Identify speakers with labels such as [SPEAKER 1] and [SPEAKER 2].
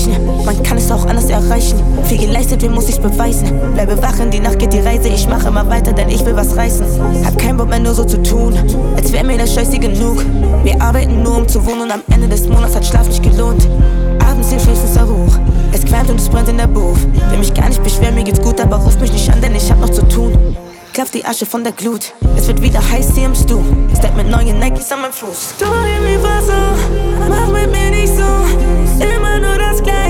[SPEAKER 1] Zeichen. Man kann es auch anders erreichen. Viel geleistet, wem muss ich's beweisen? Bleibe wach, in die Nacht geht die Reise. Ich mache immer weiter, denn ich will was reißen. Hab keinen Bock mehr nur so zu tun, als wär mir das Scheiße genug. Wir arbeiten nur um zu wohnen und am Ende des Monats hat Schlaf nicht gelohnt. Abends den Schlafenster hoch, es qualmt und es brennt in der Booth. Will mich gar nicht beschweren, mir geht's gut, aber ruf mich nicht an, denn ich hab noch zu tun. Klopf die Asche von der Glut, es wird wieder heiß hier im Stu. Step mit neuen Nikes an meinem Fuß. Du irgendwie war so, mach mit mir nicht so, immer nur das Gleiche.